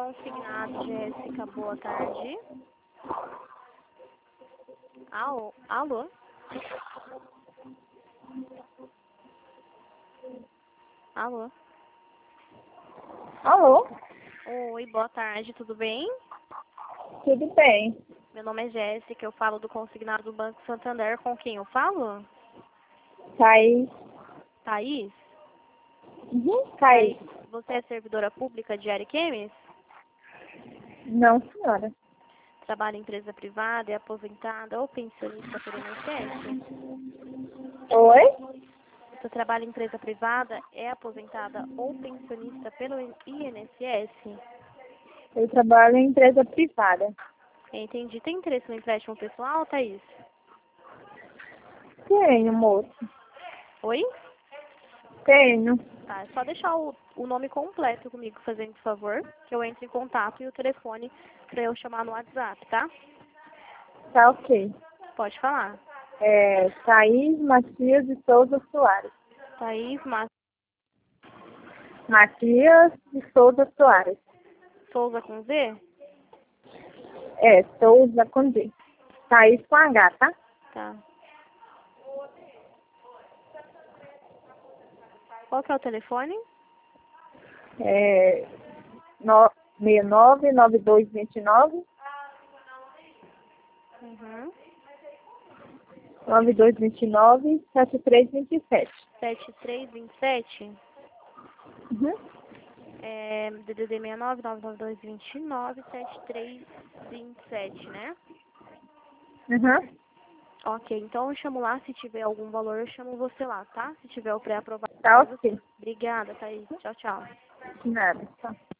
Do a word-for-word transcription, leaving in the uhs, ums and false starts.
Consignado, Jéssica, boa tarde. Alô? Alô? Alô? Alô? Oi, boa tarde, tudo bem? Tudo bem? Meu nome é Jéssica, eu falo do Consignado do Banco Santander. Com quem eu falo? Thaís. Thaís? Uhum, Thaís. Você é servidora pública de Ariquemes? Não, senhora. Trabalha em empresa privada, é aposentada ou pensionista pelo I N S S? Oi? Você trabalha em empresa privada, é aposentada ou pensionista pelo I N S S? Eu trabalho em empresa privada. Entendi. Tem interesse no empréstimo pessoal, Thaís? Tenho, moço. Oi? Tenho. Tá, é só deixar o, o nome completo comigo, fazendo por favor, que eu entre em contato e o telefone pra eu chamar no WhatsApp, tá? Tá ok. Pode falar. É Thaís Matias de Souza Soares. Thaís Ma Matias de Souza Soares. Souza com Z? É, Souza com D. Thaís com H, tá? Tá. Qual que é o telefone? É no, seis nove nove dois dois nove Uhum. nove dois dois nove sete três dois sete. sete três dois sete? Uhum. É, D D D seis nove nove nove dois dois nove sete três dois sete, né? Uhum. Ok, então eu chamo lá, se tiver algum valor, eu chamo você lá, tá? Se tiver o pré-aprovado Tá pra ok. você. Obrigada, Thaís. Tchau, tchau. Nada. Tá.